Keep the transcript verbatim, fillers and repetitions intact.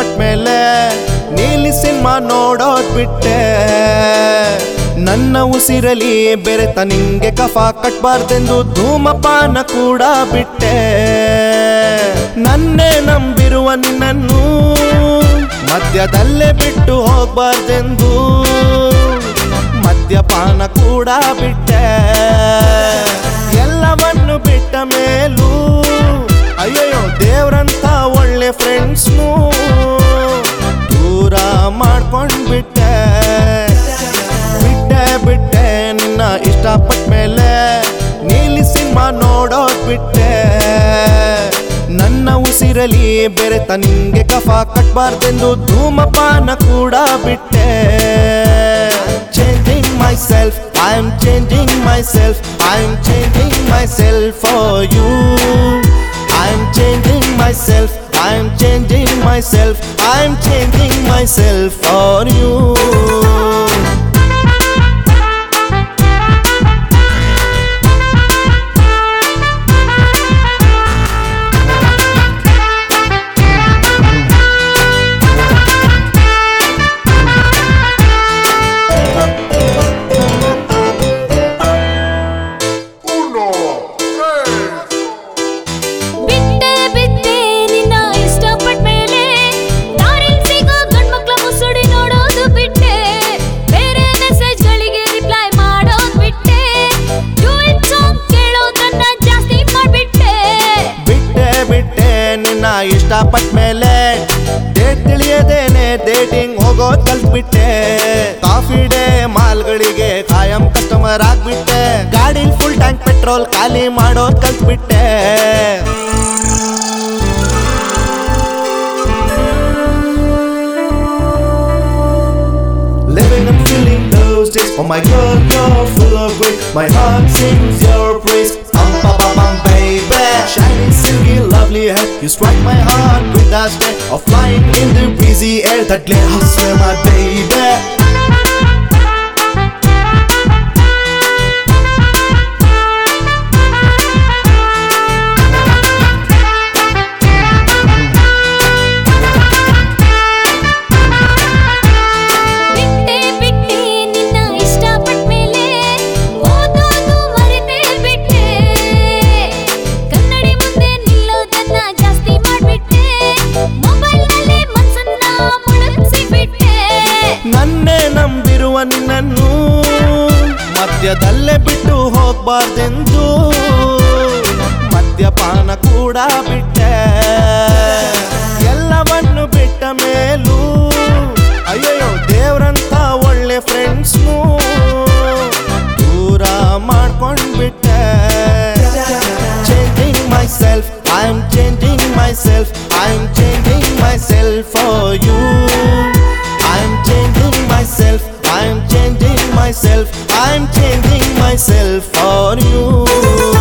ಪಟ್ಮೇಲೆ ನೀಲಿ ಸಿನಿಮಾ ನೋಡೋದ್ ಬಿಟ್ಟೆ. ನನ್ನ ಉಸಿರಲಿ ಬೆರೆತ ನಿಂಗೆ ಕಫ ಕಟ್ಬಾರ್ದೆಂದು ಧೂಮಪಾನ ಕೂಡ ಬಿಟ್ಟೆ. ನನ್ನೇ ನಂಬಿರುವ ನಿನ್ನನ್ನು ಮದ್ಯದಲ್ಲೇ ಬಿಟ್ಟು ಹೋಗ್ಬಾರ್ದೆಂದು ಮದ್ಯಪಾನ ಕೂಡ ಬಿಟ್ಟೆ. ಎಲ್ಲವನ್ನು ಬಿಟ್ಟ ಮೇಲೂ ಅಯ್ಯಯ್ಯೋ ದೇವ್ರಂತ ಒಳ್ಳೆ ಫ್ರೆಂಡ್ಸ್ನು ದೂರ ಮಾಡ್ಕೊಂಡ್ಬಿಟ್ಟೆ. ಬಿಟ್ಟೆ ಬಿಟ್ಟೆ ನಿನ್ನ ಇಷ್ಟಪಟ್ಮೇಲೆ ನೀಲಿ ಸಿನಿಮಾ ನೋಡೋದ್ ಬಿಟ್ಟೆ. ನನ್ನ ಉಸಿರಲಿ ಬೆರೆತ ನಿಂಗೆ ಕಫ ಕಟ್ಬಾರ್ದೆಂದು ಧೂಮಪಾನ ಕೂಡ ಬಿಟ್ಟೆ. Changing myself, I'm changing myself, I'm changing myself for you. I'm changing myself, I'm changing myself, I'm changing myself for you. ಇಷ್ಟಪಟ್ಮೇಲೆ ಡೇಟ್ ತಿಳಿಯದೇನೆ ಡೇಟಿಂಗ್ ಹೋಗೋದ್ ಕಲ್ತ್ಬಿಟ್ಟೆ. ಕಾಫಿ ಡೇ ಮಾಲ್ಗಳಿಗೆ ಕಾಯಂ ಕಸ್ಟಮರ್ ಆಗ್ಬಿಟ್ಟೆ. ಗಾಡಿ ಫುಲ್ ಟ್ಯಾಂಕ್ ಪೆಟ್ರೋಲ್ ಖಾಲಿ ಮಾಡೋದ್ ಕಲ್ತ್ಬಿಟ್ಟೆ. Living and feeling those days, oh my God, you're full of grace. My heart sings your praise, um ba ba bum baby. Shining silky lovely hair, you strike my heart with that stare of flying in the breezy air. That glare, I swear my baby. ನನ್ನೇ ನಂಬಿರುವ ನಿನ್ನನ್ನು ಮದ್ಯದಲ್ಲೇ ಬಿಟ್ಟು ಹೋಗ್ಬಾರ್ದೆಂದು ಮದ್ಯಪಾನ ಕೂಡ ಬಿಟ್ಟೆ. ಎಲ್ಲವನ್ನು ಬಿಟ್ಟ ಮೇಲೂ ಅಯ್ಯಯ್ಯೋ ದೇವ್ರಂತ ಒಳ್ಳೆ ಫ್ರೆಂಡ್ಸ್ನು ದೂರ ಮಾಡ್ಕೊಂಡ್ಬಿಟ್ಟೆ. Changing myself, I'm changing myself, I'm changing myself for you. I'm changing myself, I'm changing myself, I'm changing myself for you.